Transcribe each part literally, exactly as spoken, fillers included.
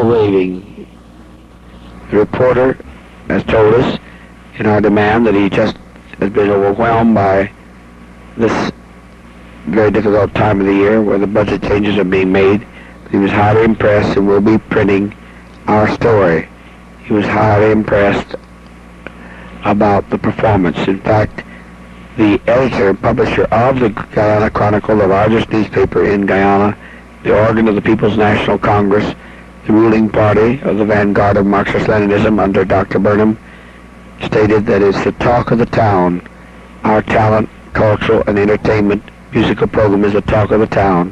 waving. The reporter has told us in our demand that he just has been overwhelmed by this very difficult time of the year where the budget changes are being made. He was highly impressed and will be printing our story. He was highly impressed about the performance. In fact, the editor and publisher of the Guyana Chronicle, the largest newspaper in Guyana, the organ of the People's National Congress, the ruling party of the vanguard of Marxist-Leninism under Doctor Burnham, stated that it's the talk of the town. Our talent, cultural, and entertainment musical program is the talk of the town.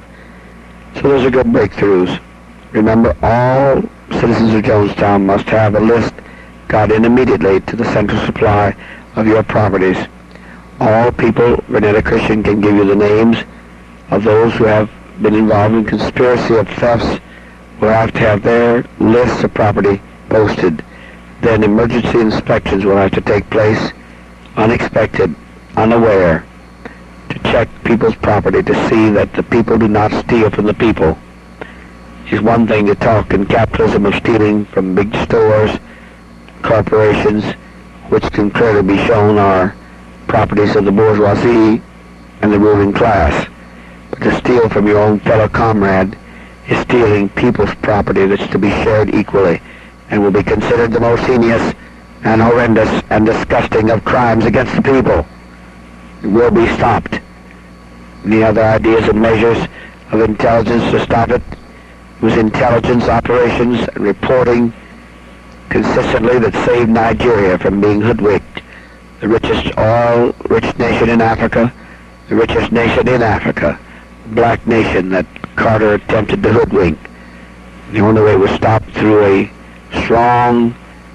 So those are good breakthroughs. Remember, all citizens of Jonestown must have a list got in immediately to the central supply of your properties. All people, Renetta Christian can give you the names of those who have been involved in conspiracy of thefts, will have to have their lists of property posted. Then emergency inspections will have to take place, unexpected, unaware, to check people's property to see that the people do not steal from the people. It's one thing to talk in capitalism of stealing from big stores, corporations, which can clearly be shown are properties of the bourgeoisie and the ruling class. But to steal from your own fellow comrade is stealing people's property that's to be shared equally and will be considered the most heinous and horrendous and disgusting of crimes against the people. It will be stopped. Any other ideas and measures of intelligence to stop it? It was intelligence operations and reporting consistently that saved Nigeria from being hoodwinked, the richest oil-rich nation in Africa, the richest nation in Africa, black nation that Carter attempted to hoodwink. The only way was stopped through a strong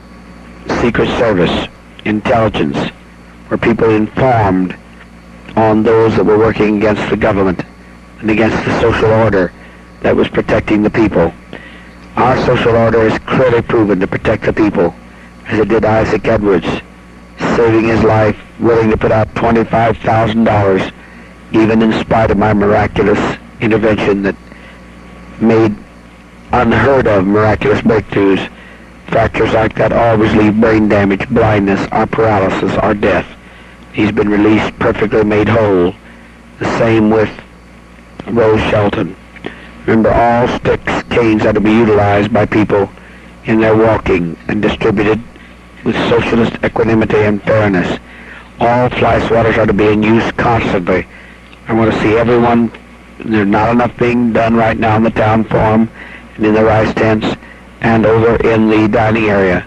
secret service intelligence where people informed on those that were working against the government and against the social order that was protecting the people. Our social order is clearly proven to protect the people, as it did Isaac Edwards, saving his life, willing to put out twenty-five thousand dollars, even in spite of my miraculous intervention that made unheard of miraculous breakthroughs. Fractures like that always leave brain damage, blindness, or paralysis, or death. He's been released, perfectly made whole. The same with Rose Shelton. Remember, all sticks, canes are to be utilized by people in their walking and distributed with socialist equanimity and fairness. All fly swatters are to be in use constantly. I want to see everyone. There's not enough being done right now in the town forum and in the rice tents and over in the dining area.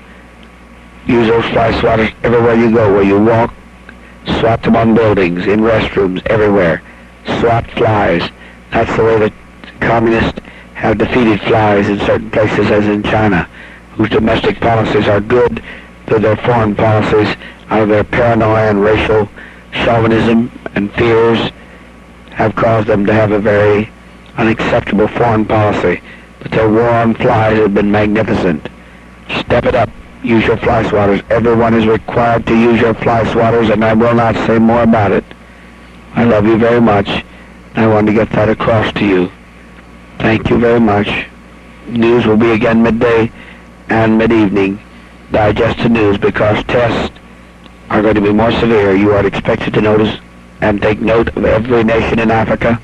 Use those fly swatters everywhere you go, where you walk. Swat them on buildings, in restrooms, everywhere. Swat flies. That's the way the communists have defeated flies in certain places, as in China, whose domestic policies are good, though their foreign policies, out of their paranoia and racial chauvinism and fears, have caused them to have a very unacceptable foreign policy. But their war on flies has been magnificent. Step it up. Use your fly swatters. Everyone is required to use your fly swatters, and I will not say more about it. I love you very much. I wanted to get that across to you. Thank you very much. News will be again midday and mid-evening. Digest the news, because tests are going to be more severe. You are expected to notice and take note of every nation in Africa,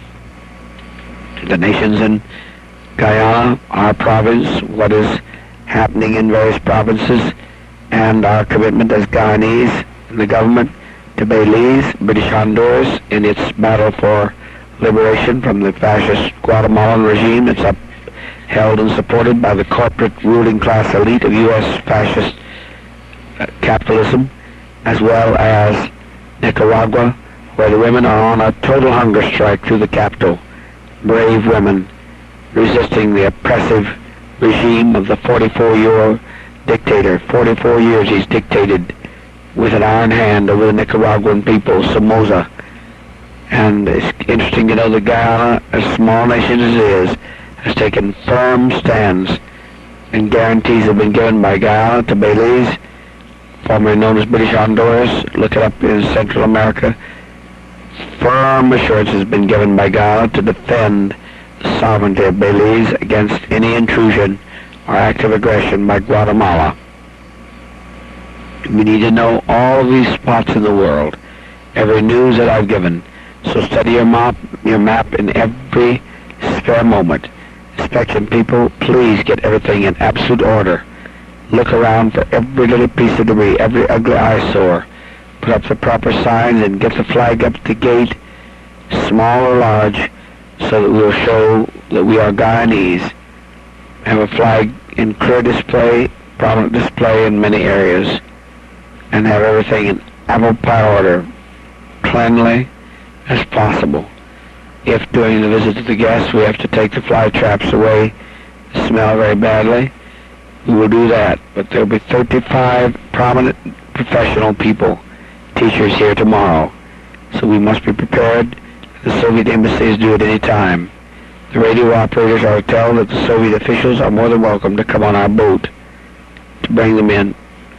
the nations in Guyana, our province, what is happening in various provinces, and our commitment as Guyanese and the government to Belize, British Honduras, in its battle for liberation from the fascist Guatemalan regime that's upheld and supported by the corporate ruling class elite of U S fascist uh, capitalism, as well as Nicaragua, where the women are on a total hunger strike through the capital. Brave women resisting the oppressive regime of the forty-four-year-old dictator. forty-four years he's dictated with an iron hand over the Nicaraguan people, Somoza. And it's interesting to know that Guyana, as small a nation as it is, has taken firm stands, and guarantees have been given by Guyana to Belize, formerly known as British Honduras. Look it up in Central America. Firm assurance has been given by Guyana to defend the sovereignty of Belize against any intrusion or act of aggression by Guatemala. We need to know all of these spots in the world, every news that I've given. So study your map, your map in every spare moment. Inspection people, please get everything in absolute order. Look around for every little piece of debris, every ugly eyesore. Put up the proper signs and get the flag up at the gate, small or large, so that we'll show that we are Guyanese. Have a flag in clear display, prominent display in many areas, and have everything in apple pie order, cleanly as possible. If during the visit to the guests we have to take the fly traps away that smell very badly, we will do that. But there will be thirty-five prominent professional people, teachers here tomorrow, so we must be prepared. The Soviet embassies do at any time. The radio operators are told that the Soviet officials are more than welcome to come on our boat to bring them in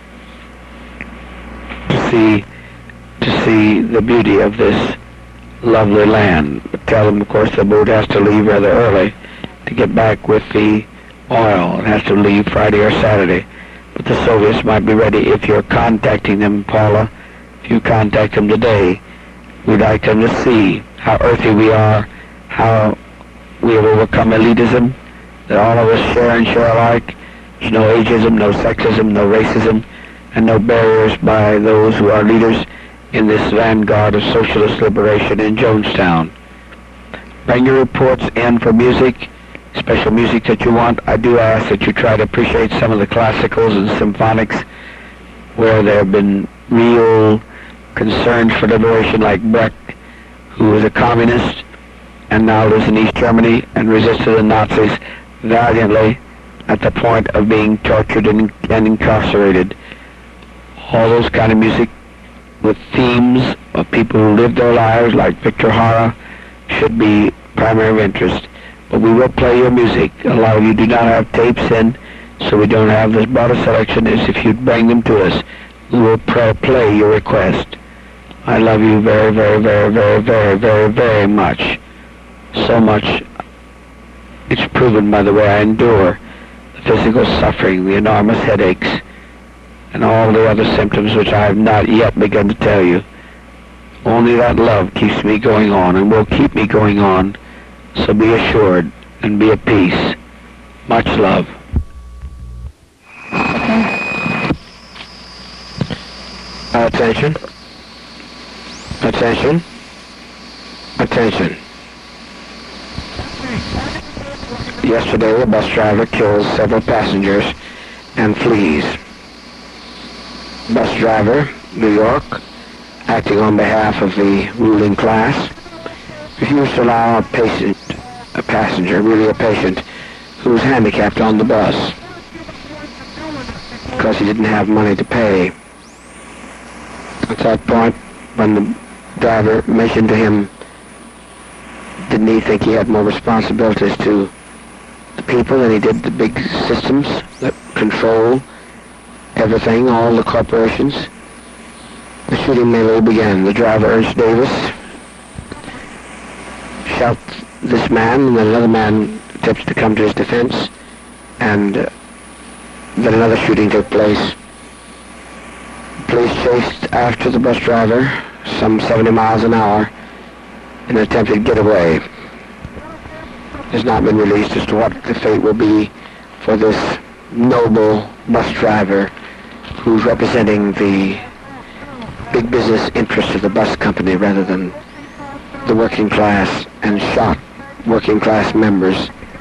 to see to see the beauty of this lovely land. But tell them, of course, the boat has to leave rather early to get back with the oil. It has to leave Friday or Saturday. But the Soviets might be ready if you're contacting them, Paula. If you contact them today, we'd like them to see how earthy we are, how we have overcome elitism, that all of us share and share alike. There's no ageism, no sexism, no racism, and no barriers by those who are leaders in this vanguard of socialist liberation in Jonestown. Bring your reports in for music, special music that you want. I do ask that you try to appreciate some of the classicals and symphonics where there have been real concerns for liberation, like Brecht, who was a communist and now lives in East Germany and resisted the Nazis valiantly at the point of being tortured and, and incarcerated. All those kind of music with themes of people who lived their lives, like Victor Hara, should be primary of interest. But we will play your music. A lot of you do not have tapes in, so we don't have this broader selection. Is if you bring them to us, we will pr- play your request. I love you very, very, very, very, very, very, very much. So much. It's proven by the way I endure the physical suffering, the enormous headaches, and all the other symptoms which I have not yet begun to tell you. Only that love keeps me going on and will keep me going on. So be assured and be at peace. Much love. Attention. Attention. Attention. Yesterday, a bus driver kills several passengers and flees. Bus driver, New York, acting on behalf of the ruling class, refused to allow a patient, a passenger, really a patient, who was handicapped on the bus because he didn't have money to pay. At that point, when the driver mentioned to him, didn't he think he had more responsibilities to the people than he did the big systems that control everything, all the corporations? The shooting melee began. The driver, Ernst Davis, shot this man, and then another man attempted to come to his defense, and uh, then another shooting took place. Police chased after the bus driver some seventy miles an hour in an attempted getaway. It has not been released as to what the fate will be for this noble bus driver who's representing the big business interests of the bus company rather than the working class, and shot working class members.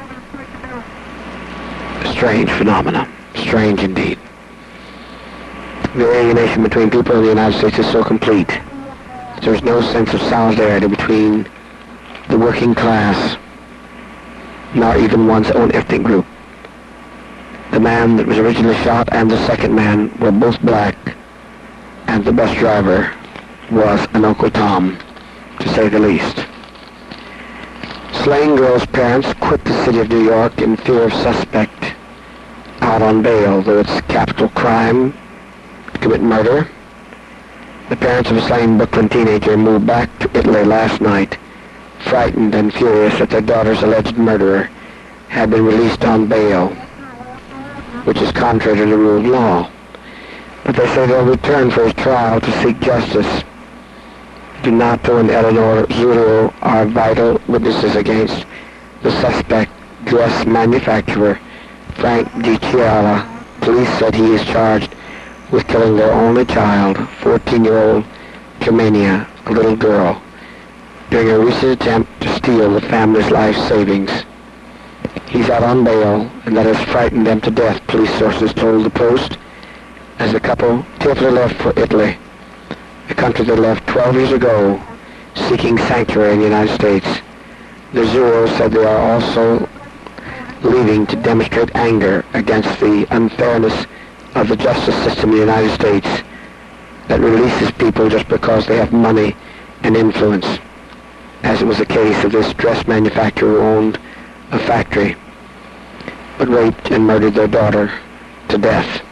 A strange phenomena. Strange indeed. The alienation between people in the United States is so complete that there is no sense of solidarity between the working class, nor even one's own ethnic group. The man that was originally shot and the second man were both black, and the bus driver was an Uncle Tom, to say the least. Slain girl's parents quit the city of New York in fear of suspect out on bail, though it's capital crime to commit murder. The parents of a slain Brooklyn teenager moved back to Italy last night, frightened and furious that their daughter's alleged murderer had been released on bail. which is contrary to the rule of law. But they say they'll return for his trial to seek justice. Donato and Eleanor Zuro are vital witnesses against the suspect dress manufacturer, Frank DiCiara. Police said he is charged with killing their only child, fourteen-year-old Germania, a little girl, during a recent attempt to steal the family's life savings. He's out on bail, and that has frightened them to death, police sources told the Post, as the couple tearfully left for Italy, the country they left twelve years ago, seeking sanctuary in the United States. The Zuros said they are also leaving to demonstrate anger against the unfairness of the justice system in the United States that releases people just because they have money and influence, as it was the case of this dress manufacturer who owned a factory but raped and murdered their daughter to death.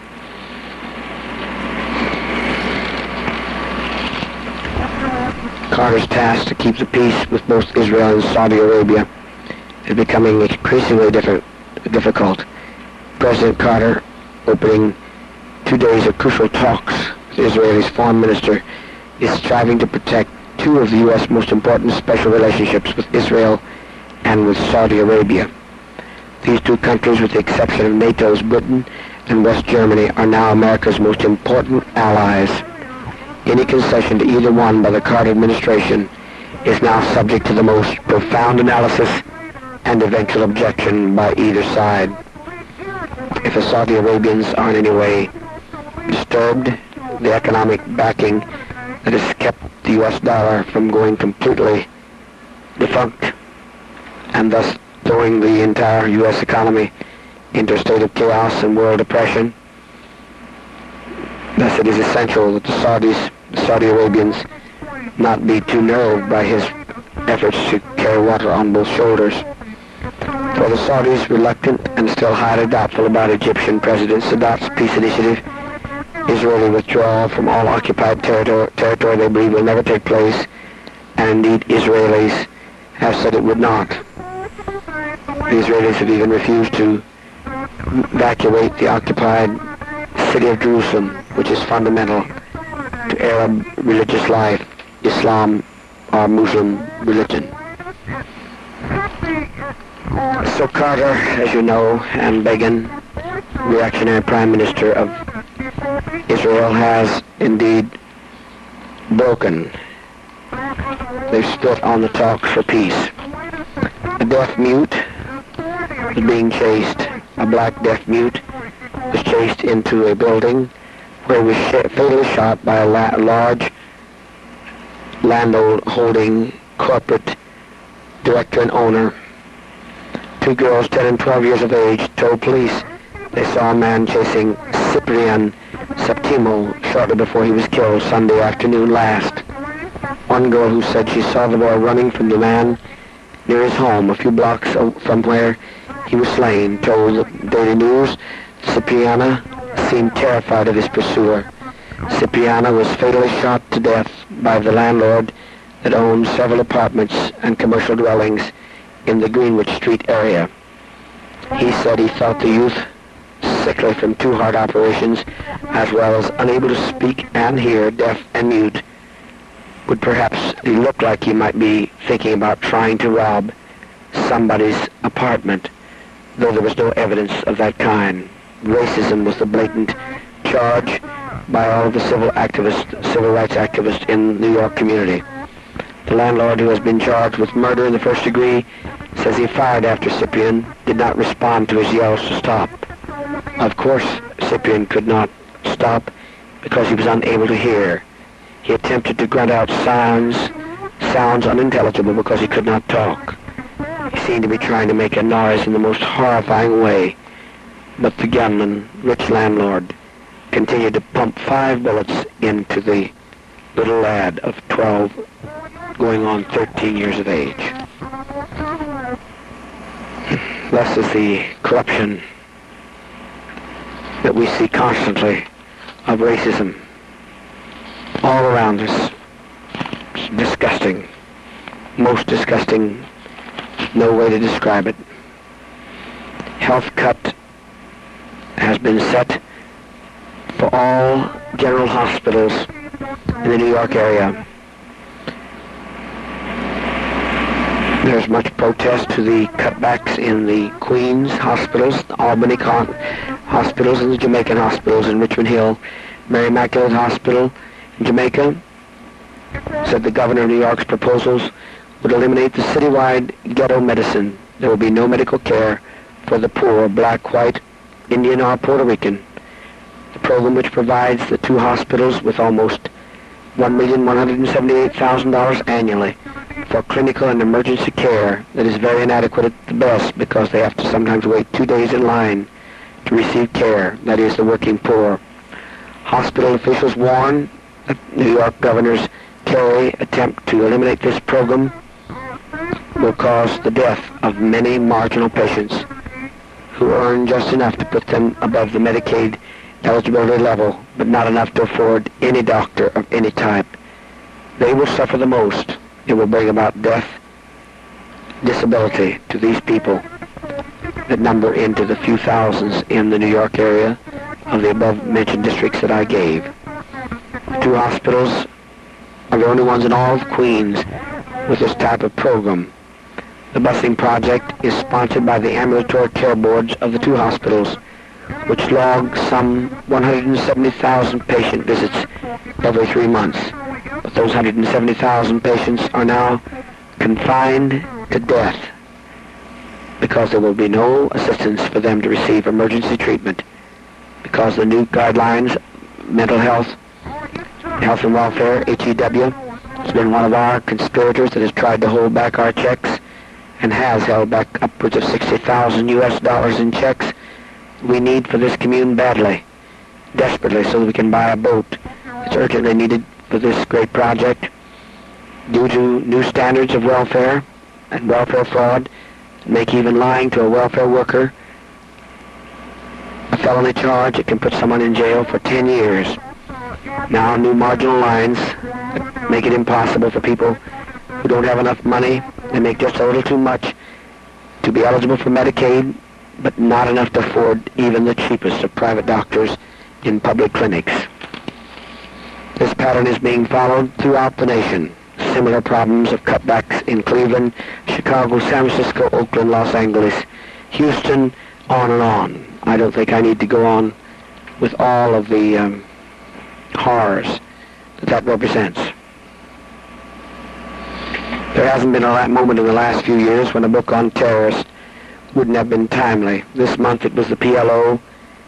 Carter's task to keep the peace with both Israel and Saudi Arabia is becoming increasingly different, difficult. President Carter, opening two days of crucial talks with Israel's foreign minister, is striving to protect two of the U S most important special relationships with Israel and with Saudi Arabia. These two countries, with the exception of NATO's Britain and West Germany, are now America's most important allies. Any concession to either one by the Carter administration is now subject to the most profound analysis and eventual objection by either side. If the Saudi Arabians are in any way disturbed, the economic backing that has kept the U S dollar from going completely defunct and thus throwing the entire U S economy into a state of chaos and world depression, thus it is essential that the Saudis, the Saudi Arabians, not be too nerved by his efforts to carry water on both shoulders. For the Saudis, reluctant and still highly doubtful about Egyptian President Sadat's peace initiative, Israeli withdrawal from all occupied territory, territory they believe will never take place, and indeed Israelis have said it would not. The Israelis have even refused to evacuate the occupied city of Jerusalem, which is fundamental to Arab religious life, Islam or Muslim religion. So Carter, as you know, and Begin, reactionary Prime Minister of Israel, has indeed broken. They've split on the talks for peace. A deaf mute is being chased. A black deaf mute was chased into a building where he was sh- fatally shot by a la- large landlord-holding corporate director and owner. Two girls, ten and twelve years of age, told police they saw a man chasing Cyprian Septimo shortly before he was killed Sunday afternoon last. One girl who said she saw the boy running from the man near his home a few blocks from where he was slain told the Daily News Cipriana seemed terrified of his pursuer. Cipriana was fatally shot to death by the landlord that owned several apartments and commercial dwellings in the Greenwich Street area. He said he felt the youth sickly from two heart operations, as well as unable to speak and hear, deaf and mute, would perhaps he look like he might be thinking about trying to rob somebody's apartment, though there was no evidence of that kind. Racism was the blatant charge by all of the civil activists, civil rights activists in the New York community. The landlord, who has been charged with murder in the first degree, says he fired after Cyprian did not respond to his yells to stop. Of course, Cyprian could not stop because he was unable to hear. He attempted to grunt out sounds, sounds unintelligible because he could not talk. He seemed to be trying to make a noise in the most horrifying way, but the gunman, rich landlord, continued to pump five bullets into the little lad of twelve, going on thirteen years of age. Thus is the corruption that we see constantly of racism all around us. It's disgusting, most disgusting, no way to describe it. Health cut has been set for all general hospitals in the New York area. There's much protest to the cutbacks in the Queens hospitals, the Albany con- hospitals, and the Jamaican hospitals in Richmond Hill. Mary Immaculate Hospital in Jamaica said the governor of New York's proposals would eliminate the citywide ghetto medicine. There will be no medical care for the poor, black, white, Indian, or Puerto Rican. The program, which provides the two hospitals with almost one million one hundred seventy-eight thousand dollars annually for clinical and emergency care that is very inadequate at the best, because they have to sometimes wait two days in line to receive care, that is, the working poor. Hospital officials warn that New York Governor's Kerry attempt to eliminate this program will cause the death of many marginal patients who earn just enough to put them above the Medicaid eligibility level, but not enough to afford any doctor of any type. They will suffer the most. It will bring about death, disability to these people that number into the few thousands in the New York area of the above-mentioned districts that I gave. The two hospitals are the only ones in all of Queens with this type of program. The busing project is sponsored by the ambulatory care boards of the two hospitals, which log some one hundred seventy thousand patient visits every three months. But those one hundred seventy thousand patients are now confined to death because there will be no assistance for them to receive emergency treatment, because the new guidelines, mental health, health and welfare, H E W, has been one of our conspirators that has tried to hold back our checks and has held back upwards of sixty thousand U S dollars in checks we need for this commune badly, desperately, so that we can buy a boat. It's urgently needed for this great project due to new standards of welfare and welfare fraud that make even lying to a welfare worker a felony charge. It can put someone in jail for ten years. Now new marginal lines that make it impossible for people who don't have enough money and make just a little too much to be eligible for Medicaid, but not enough to afford even the cheapest of private doctors in public clinics. This pattern is being followed throughout the nation. Similar problems of cutbacks in Cleveland, Chicago, San Francisco, Oakland, Los Angeles, Houston, on and on. I don't think I need to go on with all of the um, horrors that that represents. There hasn't been a moment in the last few years when a book on terrorists wouldn't have been timely. This month it was the P L O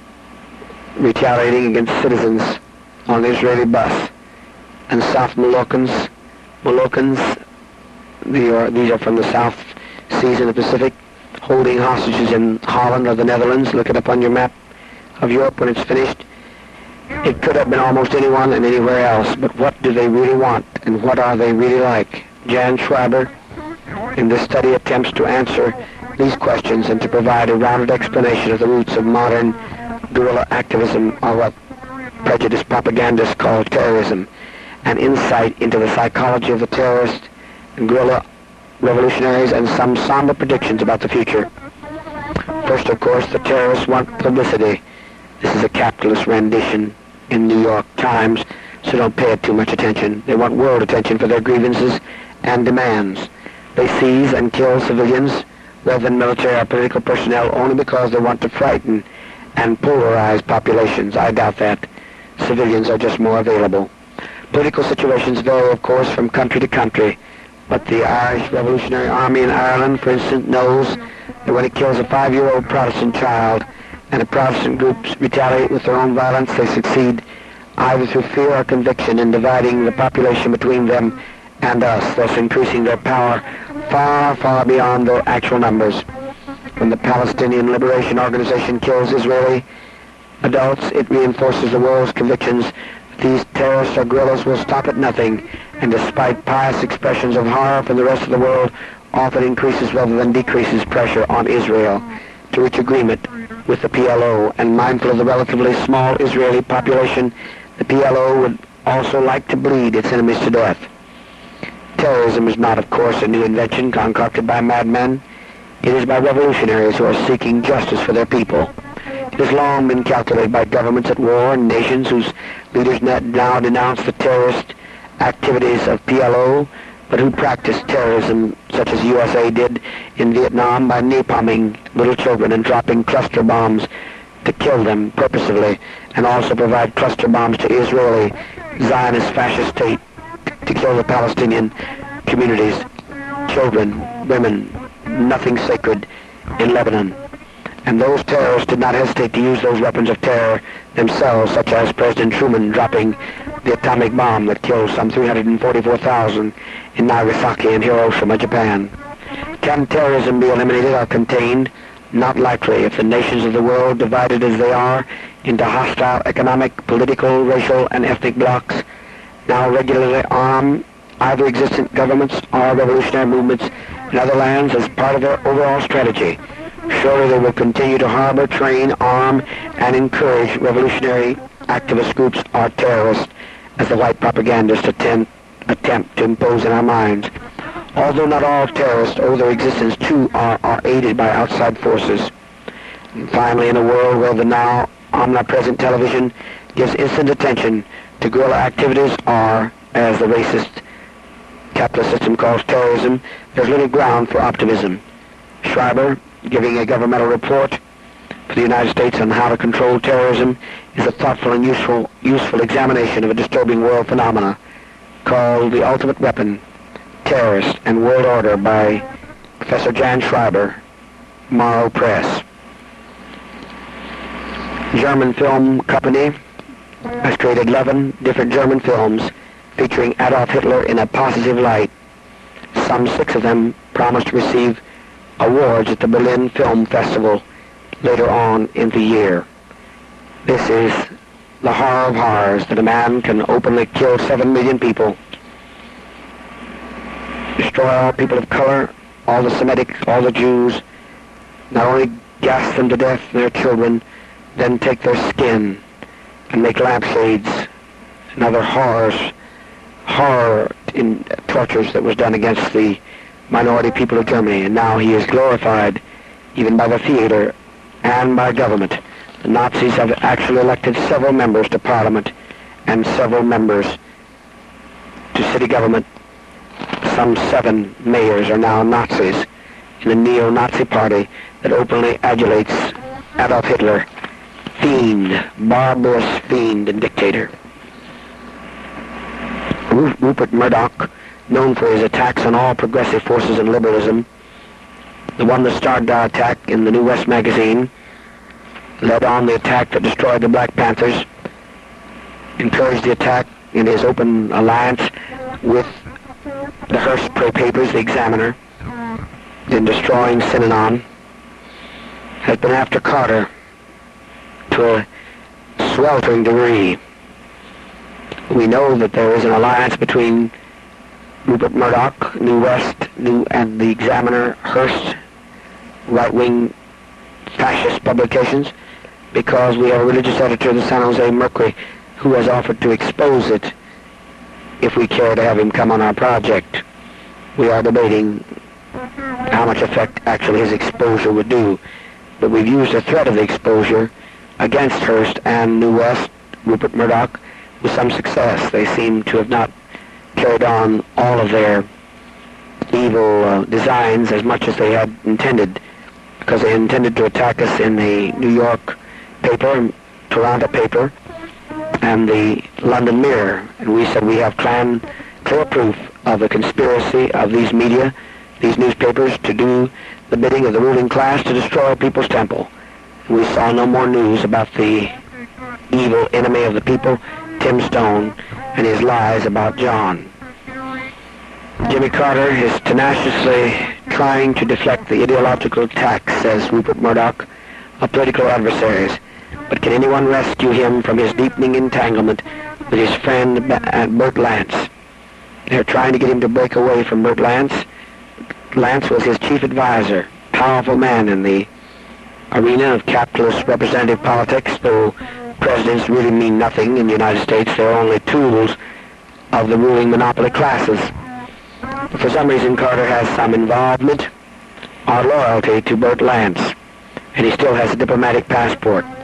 retaliating against citizens on the Israeli bus. And South Moluccans, Moluccans, the, or, these are from the South Seas in the Pacific, holding hostages in Holland or the Netherlands. Look it up on your map of Europe when it's finished. It could have been almost anyone and anywhere else, but what do they really want, and what are they really like? Jan Schreiber, in this study, attempts to answer these questions and to provide a rounded explanation of the roots of modern guerrilla activism, or what prejudice propagandists call terrorism, and insight into the psychology of the terrorist and guerrilla revolutionaries, and some somber predictions about the future. First, of course, the terrorists want publicity. This is a capitalist rendition in New York Times, so don't pay it too much attention. They want world attention for their grievances and demands. They seize and kill civilians rather than military or political personnel only because they want to frighten and polarize populations. I doubt that. Civilians are just more available. Political situations vary, of course, from country to country, but the Irish Revolutionary Army in Ireland, for instance, knows that when it kills a five-year-old Protestant child and the Protestant groups retaliate with their own violence, they succeed either through fear or conviction in dividing the population between them and us, thus increasing their power far, far beyond their actual numbers. When the Palestinian Liberation Organization kills Israeli adults, it reinforces the world's convictions that these terrorists or guerrillas will stop at nothing, and despite pious expressions of horror from the rest of the world, often increases rather than decreases pressure on Israel to reach agreement with the P L O. And mindful of the relatively small Israeli population, the P L O would also like to bleed its enemies to death. Terrorism is not, of course, a new invention concocted by madmen. It is by revolutionaries who are seeking justice for their people. It has long been calculated by governments at war and nations whose leaders now denounce the terrorist activities of P L O, but who practiced terrorism such as U S A did in Vietnam by napalming little children and dropping cluster bombs to kill them purposefully, and also provide cluster bombs to Israeli Zionist fascist state to kill the Palestinian communities, children, women, nothing sacred in Lebanon. And those terrorists did not hesitate to use those weapons of terror themselves, such as President Truman dropping the atomic bomb that killed some three hundred forty-four thousand in Nagasaki and Hiroshima, Japan. Can terrorism be eliminated or contained? Not likely if the nations of the world, divided as they are into hostile economic, political, racial, and ethnic blocs, now regularly arm either existent governments or revolutionary movements in other lands as part of their overall strategy. Surely they will continue to harbor, train, arm, and encourage revolutionary activist groups or terrorists as the white propagandists attempt, attempt to impose in our minds. Although not all terrorists owe their existence to or are aided by outside forces. And finally, in a world where the now omnipresent television gives instant attention to guerrilla activities or, as the racist capitalist system calls terrorism, there's little ground for optimism. Schreiber, giving a governmental report for the United States on how to control terrorism, is a thoughtful and useful, useful examination of a disturbing world phenomena called The Ultimate Weapon, Terrorist and World Order by Professor Jan Schreiber, Morrow Press. German Film Company has created eleven different German films featuring Adolf Hitler in a positive light. Some six of them promised to receive awards at the Berlin Film Festival later on in the year. This is the horror of horrors, that a man can openly kill seven million people, destroy all people of color, all the Semitics, all the Jews, not only gas them to death and their children, then take their skin and make lampshades and other horrors, horror in tortures that was done against the minority people of Germany. And now he is glorified even by the theater and by government. The Nazis have actually elected several members to parliament and several members to city government. Some seven mayors are now Nazis in a neo-Nazi party that openly adulates Adolf Hitler, fiend, barbarous fiend and dictator. Rupert Murdoch, known for his attacks on all progressive forces and liberalism, the one that started our attack in the New West magazine, led on the attack that destroyed the Black Panthers, encouraged the attack in his open alliance with the Hearst papers, the Examiner, in destroying Synanon, has been after Carter to a sweltering degree. We know that there is an alliance between Rupert Murdoch, New West, New and the Examiner, Hearst, right-wing fascist publications, because we have a religious editor of the San Jose Mercury who has offered to expose it if we care to have him come on our project. We are debating how much effect actually his exposure would do, but we've used the threat of the exposure against Hearst and New West, Rupert Murdoch, with some success. They seem to have not carried on all of their evil uh, designs as much as they had intended, because they intended to attack us in the New York paper, Toronto paper, and the London Mirror. And we said we have clan clear proof of the conspiracy of these media, these newspapers, to do the bidding of the ruling class to destroy People's Temple. We saw no more news about the evil enemy of the people, Tim Stone, and his lies about John. Jimmy Carter is tenaciously trying to deflect the ideological attacks, says Rupert Murdoch, of political adversaries. But can anyone rescue him from his deepening entanglement with his friend Bert Lance? They're trying to get him to break away from Bert Lance. Lance was his chief advisor, powerful man in the arena of capitalist representative politics, though presidents really mean nothing in the United States. They're only tools of the ruling monopoly classes. But for some reason, Carter has some involvement or loyalty to Bert Lance, and he still has a diplomatic passport.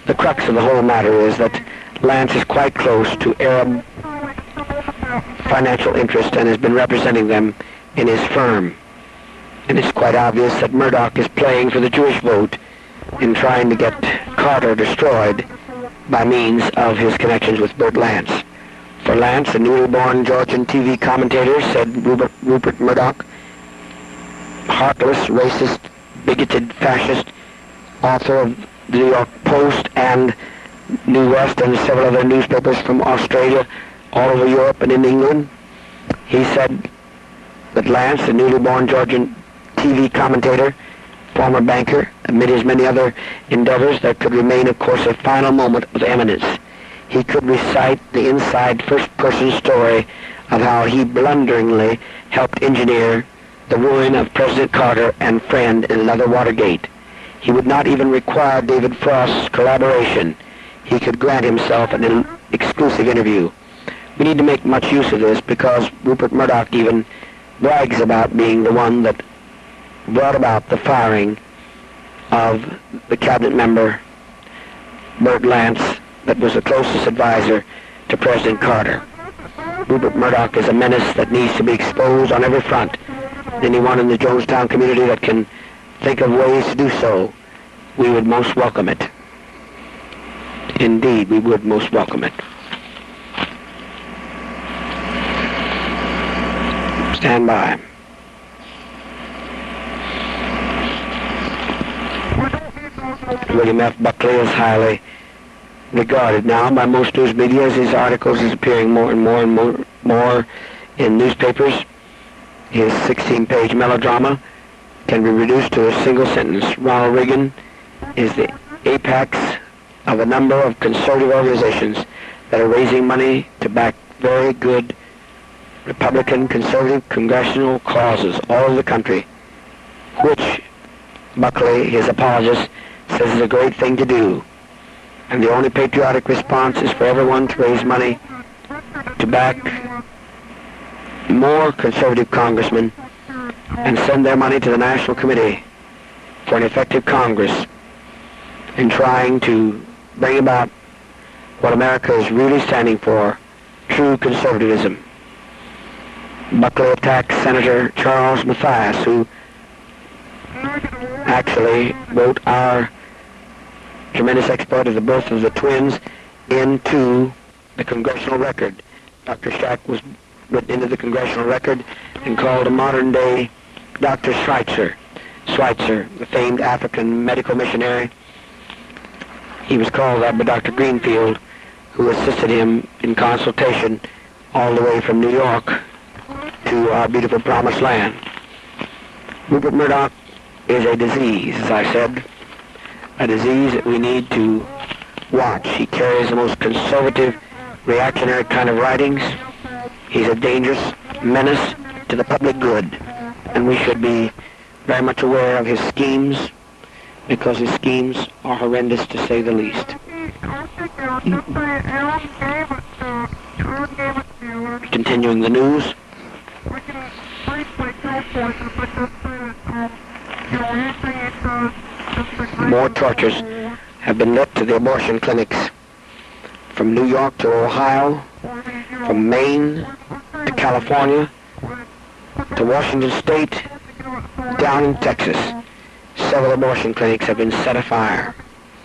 The crux of the whole matter is that Lance is quite close to Arab financial interest and has been representing them in his firm. And it's quite obvious that Murdoch is playing for the Jewish vote in trying to get Carter destroyed by means of his connections with Bert Lance. For Lance, the newly born Georgian T V commentator, said Rupert, Rupert Murdoch, heartless, racist, bigoted, fascist, author of the New York Post and New West and several other newspapers from Australia, all over Europe and in England. He said that Lance, the newly born Georgian T V commentator, former banker, amid his many other endeavors, there could remain, of course, a final moment of eminence. He could recite the inside first-person story of how he blunderingly helped engineer the ruin of President Carter and friend in another Watergate. He would not even require David Frost's collaboration. He could grant himself an exclusive interview. We need to make much use of this because Rupert Murdoch even brags about being the one that brought about the firing of the cabinet member, Bert Lance, that was the closest advisor to President Carter. Rupert Murdoch is a menace that needs to be exposed on every front. Anyone in the Jonestown community that can think of ways to do so, we would most welcome it. Indeed, we would most welcome it. Stand by. William F. Buckley is highly regarded now by most news media as his articles is appearing more and more and more, more in newspapers. His sixteen-page melodrama can be reduced to a single sentence. Ronald Reagan is the apex of a number of conservative organizations that are raising money to back very good Republican, conservative, congressional causes all over the country, which Buckley, his apologist, says is a great thing to do. And the only patriotic response is for everyone to raise money to back more conservative congressmen and send their money to the National Committee for an effective Congress in trying to bring about what America is really standing for, true conservatism. Buckley attacks Senator Charles Mathias, who actually wrote our tremendous exploit of the birth of the twins into the Congressional Record. Doctor Shack was written into the Congressional Record and called a modern-day Doctor Schweitzer. Schweitzer, the famed African medical missionary. He was called that by Doctor Greenfield, who assisted him in consultation all the way from New York to our beautiful promised land. Rupert Murdoch is a disease, as I said, a disease that we need to watch. He carries the most conservative, reactionary kind of writings. He's a dangerous menace to the public good, and we should be very much aware of his schemes, because his schemes are horrendous to say the least. Continuing the news. More tortures have been let to the abortion clinics from New York to Ohio, from Maine to California to Washington State, down in Texas. Several abortion clinics have been set afire.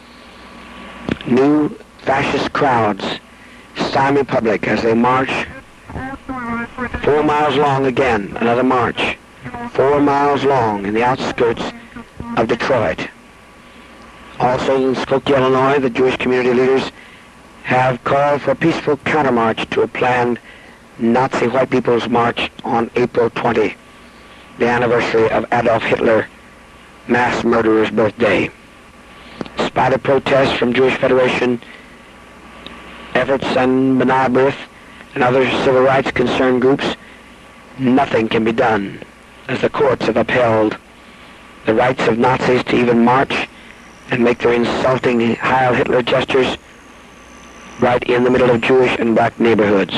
New fascist crowds stymie public as they march four miles long again, another march, four miles long in the outskirts of Detroit. Also in Skokie, Illinois, the Jewish community leaders have called for a peaceful countermarch to a planned Nazi white people's march on April twentieth, the anniversary of Adolf Hitler, mass murderer's birthday. Despite a protest from Jewish Federation efforts and B'nai B'rith and other civil rights concerned groups, nothing can be done, as the courts have upheld the rights of Nazis to even march and make their insulting Heil Hitler gestures right in the middle of Jewish and black neighborhoods.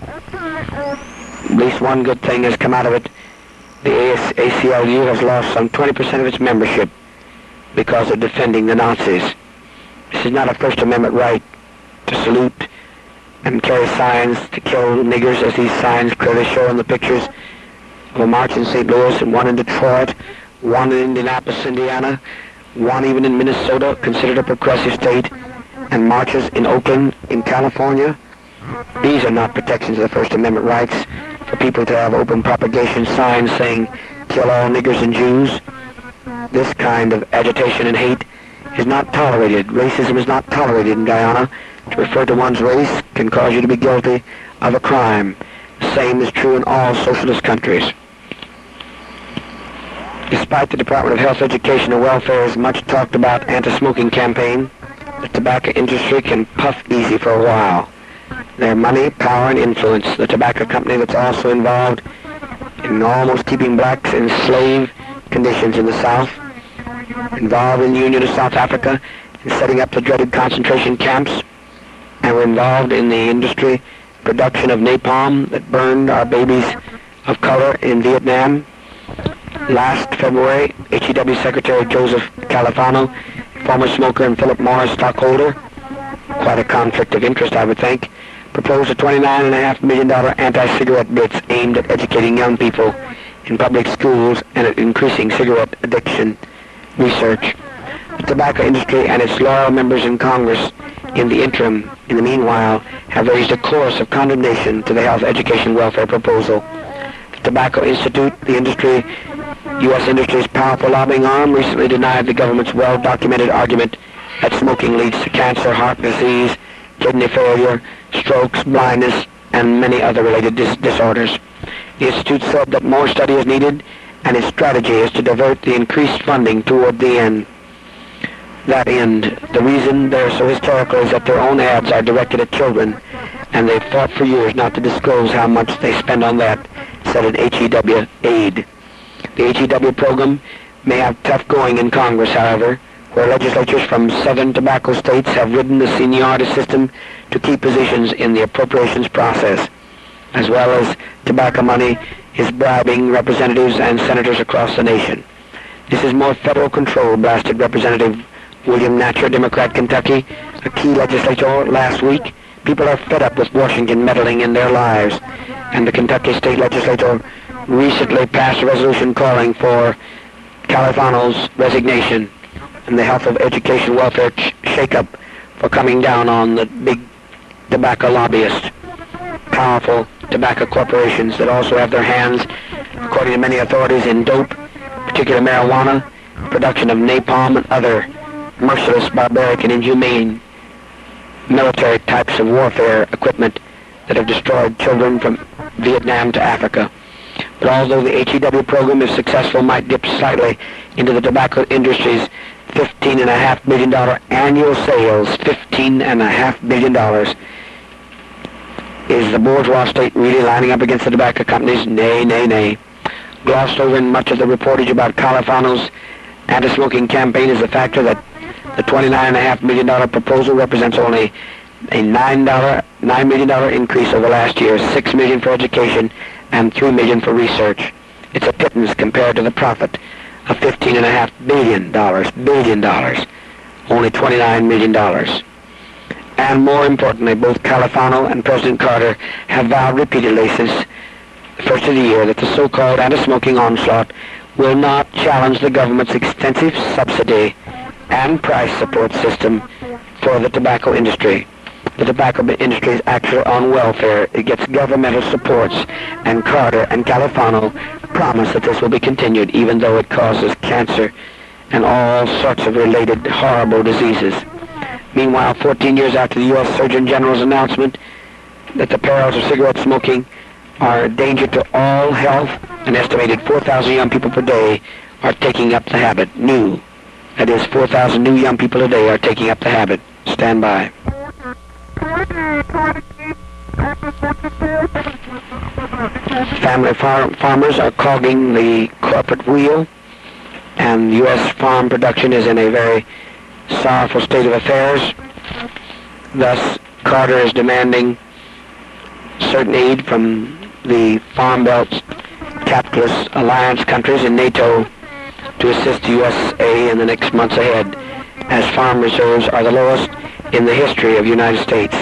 At least one good thing has come out of it. The A C L U has lost some twenty percent of its membership because of defending the Nazis. This is not a First Amendment right to salute and carry signs to kill niggers, as these signs clearly show in the pictures of a march in Saint Louis and one in Detroit, one in Indianapolis, Indiana, one even in Minnesota, considered a progressive state, and marches in Oakland, in California. These are not protections of the First Amendment rights for people to have open propagation signs saying, kill all niggers and Jews. This kind of agitation and hate is not tolerated. Racism is not tolerated in Guyana. To refer to one's race can cause you to be guilty of a crime. The same is true in all socialist countries. Despite the Department of Health, Education, and Welfare's much talked about anti-smoking campaign, the tobacco industry can puff easy for a while. Their money, power, and influence, the tobacco company that's also involved in almost keeping blacks in slave conditions in the South, involved in the Union of South Africa in setting up the dreaded concentration camps, and were involved in the industry production of napalm that burned our babies of color in Vietnam. Last February, H E W Secretary Joseph Califano, former smoker, and Philip Morris stockholder, quite a conflict of interest, I would think, proposed a twenty-nine point five million dollars anti-cigarette blitz aimed at educating young people in public schools and at increasing cigarette addiction research. The tobacco industry and its loyal members in Congress in the interim, in the meanwhile, have raised a chorus of condemnation to the health, education, welfare proposal. The Tobacco Institute, the industry, U S industry's powerful lobbying arm, recently denied the government's well-documented argument that smoking leads to cancer, heart disease, kidney failure, strokes, blindness, and many other related dis- disorders. The Institute said that more study is needed, and its strategy is to divert the increased funding toward the end. That end. The reason they're so hysterical is that their own ads are directed at children, and they've fought for years not to disclose how much they spend on that, said an H E W aide. The H E W program may have tough going in Congress, however, where legislatures from seven tobacco states have ridden the seniority system to key positions in the appropriations process, as well as tobacco money is bribing representatives and senators across the nation. This is more federal control, blasted Representative William Natcher, Democrat, Kentucky, a key legislator last week. People are fed up with Washington meddling in their lives, and the Kentucky state legislature recently passed a resolution calling for Califano's resignation and the health of education welfare ch- shake-up for coming down on the big tobacco lobbyists, powerful tobacco corporations that also have their hands, according to many authorities, in dope, particularly marijuana, production of napalm and other merciless, barbaric, and inhumane military types of warfare equipment that have destroyed children from Vietnam to Africa. But although the H E W program, if successful, might dip slightly into the tobacco industry's fifteen point five billion dollars annual sales, fifteen point five billion dollars, is the bourgeois state really lining up against the tobacco companies? Nay, nay, nay. Glossed over in much of the reportage about Califano's anti-smoking campaign is the factor that the twenty-nine point five million dollars proposal represents only a nine million dollars increase over last year, six million dollars for education, and three million dollars for research. It's a pittance compared to the profit of fifteen point five billion dollars, billion dollars, only twenty-nine million dollars. And more importantly, both Califano and President Carter have vowed repeatedly since the first of the year that the so-called anti-smoking onslaught will not challenge the government's extensive subsidy and price support system for the tobacco industry. The tobacco industry is actually on welfare. It gets governmental supports, and Carter and Califano promise that this will be continued, even though it causes cancer and all sorts of related horrible diseases. Meanwhile, fourteen years after the U S Surgeon General's announcement that the perils of cigarette smoking are a danger to all health, an estimated four thousand young people per day are taking up the habit. New. That is, four thousand new young people a day are taking up the habit. Stand by. Family far- farmers are clogging the corporate wheel, and U S farm production is in a very sorrowful state of affairs. Thus, Carter is demanding certain aid from the Farm Belt Capitalist Alliance countries in NATO to assist the U S A in the next months ahead. as farm reserves are the lowest in the history of the United States.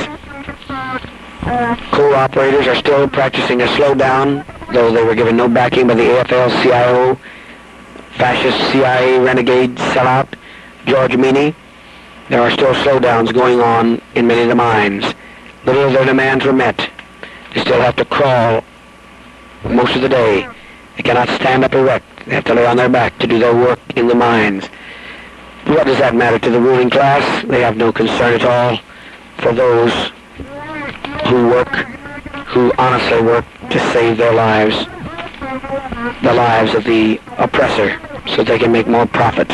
Coal operators are still practicing a slowdown, though they were given no backing by the A F L C I O, fascist C I A renegade sellout George Meany. There are still slowdowns going on in many of the mines. Little of their demands were met. They still have to crawl most of the day. They cannot stand up erect. They have to lay on their back to do their work in the mines. What does that matter to the ruling class? They have no concern at all for those who work, who honestly work to save their lives, the lives of the oppressor, so they can make more profit.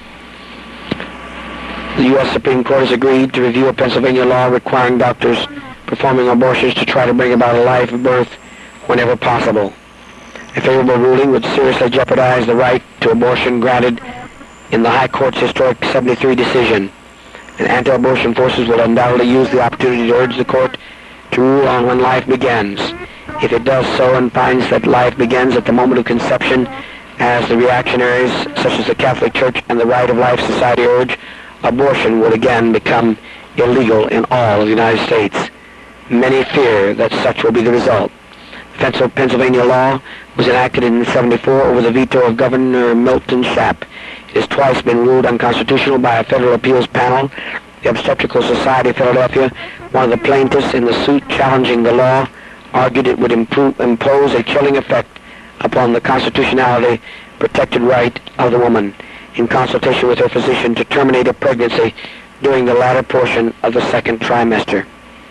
The U S Supreme Court has agreed to review a Pennsylvania law requiring doctors performing abortions to try to bring about a live birth whenever possible. A favorable ruling would seriously jeopardize the right to abortion granted in the High Court's historic seventy-three decision, and anti-abortion forces will undoubtedly use the opportunity to urge the court to rule on when life begins. If it does so and finds that life begins at the moment of conception, as the reactionaries such as the Catholic Church and the Right of Life Society urge, abortion would again become illegal in all of the United States. Many fear that such will be the result. The Pennsylvania law was enacted in seventy-four over the veto of Governor Milton Shapp. It has twice been ruled unconstitutional by a federal appeals panel. The Obstetrical Society of Philadelphia, one of the plaintiffs in the suit challenging the law, argued it would improve, impose a chilling effect upon the constitutionality protected right of the woman, in consultation with her physician, to terminate a pregnancy during the latter portion of the second trimester.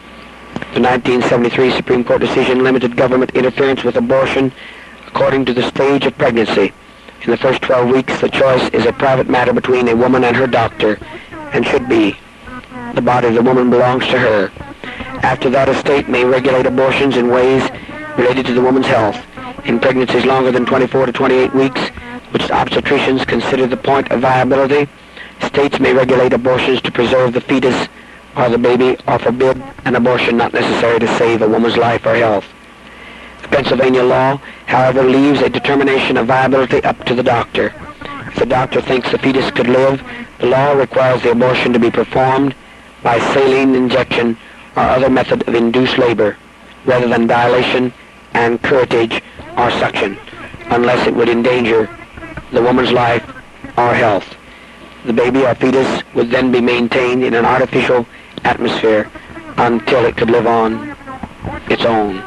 The nineteen seventy-three Supreme Court decision limited government interference with abortion according to the stage of pregnancy. In the first twelve weeks, the choice is a private matter between a woman and her doctor, and should be. The body of the woman belongs to her. After that, a state may regulate abortions in ways related to the woman's health. In pregnancies longer than twenty-four to twenty-eight weeks, which obstetricians consider the point of viability, states may regulate abortions to preserve the fetus or the baby, or forbid an abortion not necessary to save a woman's life or health. The Pennsylvania law, however, leaves a determination of viability up to the doctor. If the doctor thinks the fetus could live, the law requires the abortion to be performed by saline injection or other method of induced labor, rather than dilation and curettage or suction, unless it would endanger the woman's life or health. The baby or fetus would then be maintained in an artificial atmosphere until it could live on its own.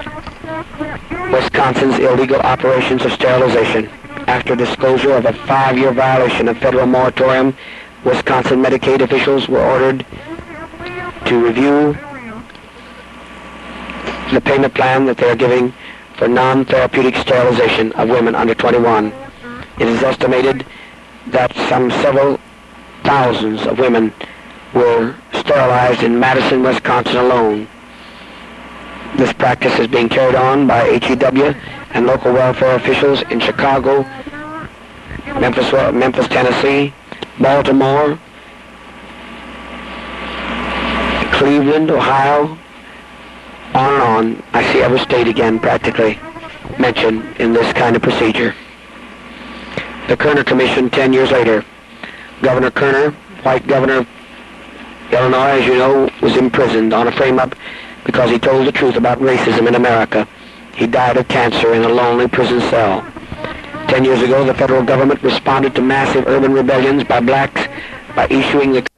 Wisconsin's illegal operations of sterilization. After disclosure of a five-year violation of federal moratorium, Wisconsin Medicaid officials were ordered to review the payment plan that they are giving for non-therapeutic sterilization of women under twenty-one. It is estimated that some several thousands of women were sterilized in Madison, Wisconsin alone. This practice is being carried on by H E W and local welfare officials in Chicago, Memphis, Memphis, Tennessee, Baltimore, Cleveland, Ohio, on and on. I see every state again practically mentioned in this kind of procedure. The Kerner Commission ten years later. Governor Kerner, white governor of Illinois, as you know, was imprisoned on a frame-up because he told the truth about racism in America. He died of cancer in a lonely prison cell. Ten years ago, the federal government responded to massive urban rebellions by blacks by issuing the